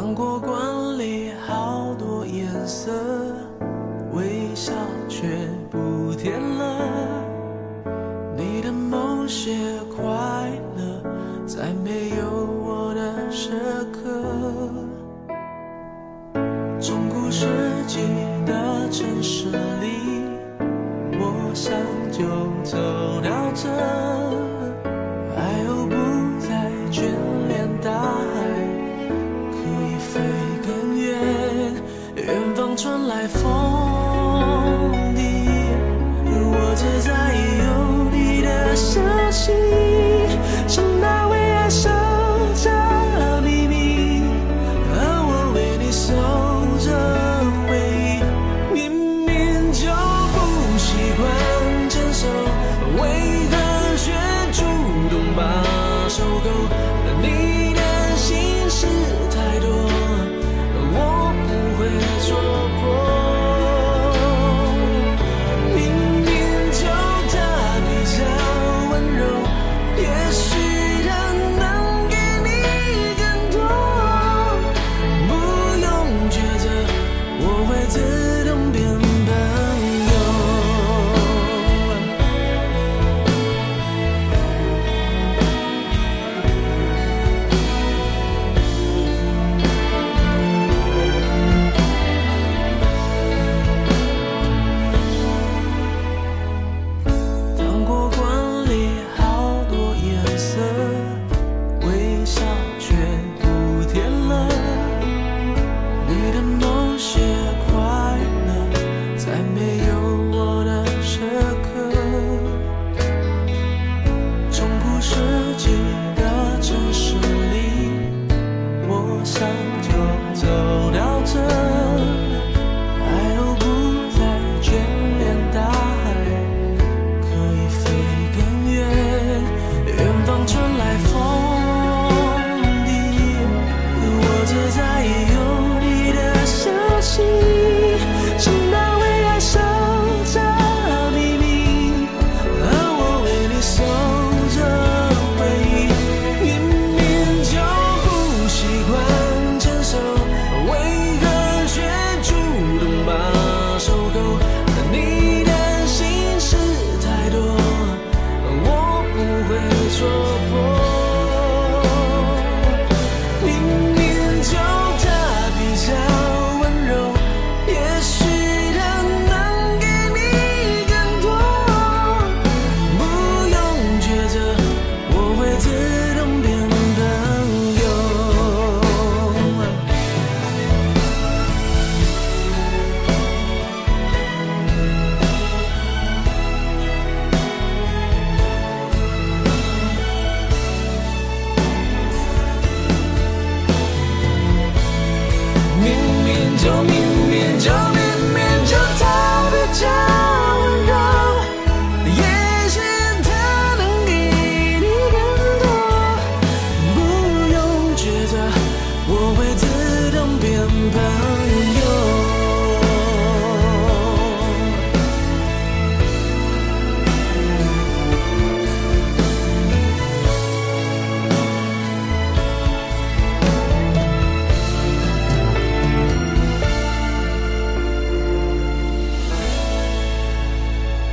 糖果罐里好多颜色，微笑却不甜了。你的某些快乐，在没有我的时刻。中古世纪的城市里，我想就走到这，爱又不再眷恋大海，可以飞更远。远方传来风笛，我只在意有你的消息，像那为爱守着秘密，而我为你守着回忆。明明就不习惯牵手，为何却主动把手勾？你的心事太多，我不会戳破。明明就他比较温柔，也许他能给你更多。不用抉择，我会自动变朋友。糖果罐里好多颜色，微笑却不甜了。你的某些快乐，在没有我的时刻。中古世纪的城市里，我想就走到这，爱又不再眷恋大海，可以飞更远。远方传来